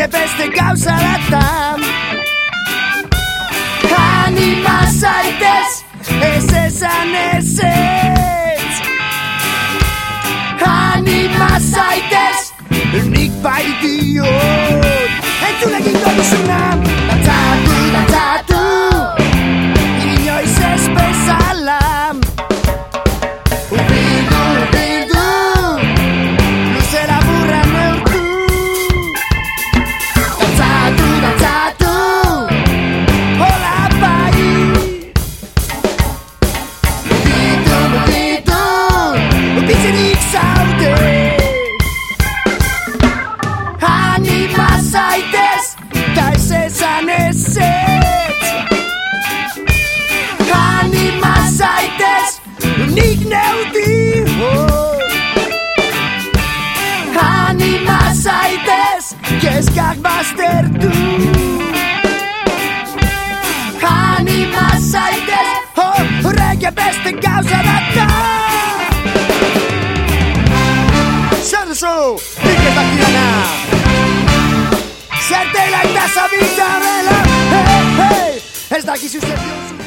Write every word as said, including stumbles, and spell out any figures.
Horrek beste gauza datan. Anima zaitez, ez esan ez ez. Anima zaitez, nik bai diot. Entzun egingo duzuna, dantzatu, dantzatu, inoiz ez bezala. Urbildu, urbildu, luzera burra neurtu. Dantzatu, dantzatu, hola bai. Mugitu, mugitu, mugitzerik zaude. Anima zaitez, ta ez esan ez ez. Anima zaitez, nik neudi hor. Anima zaitez, kezkak baztertu. Anima zaitez, horrek beste gauza data. Zer duzu, nik ez dakidana. Zer dela eta zabitarrela, hey, hey. Ez dakizu zer diozu.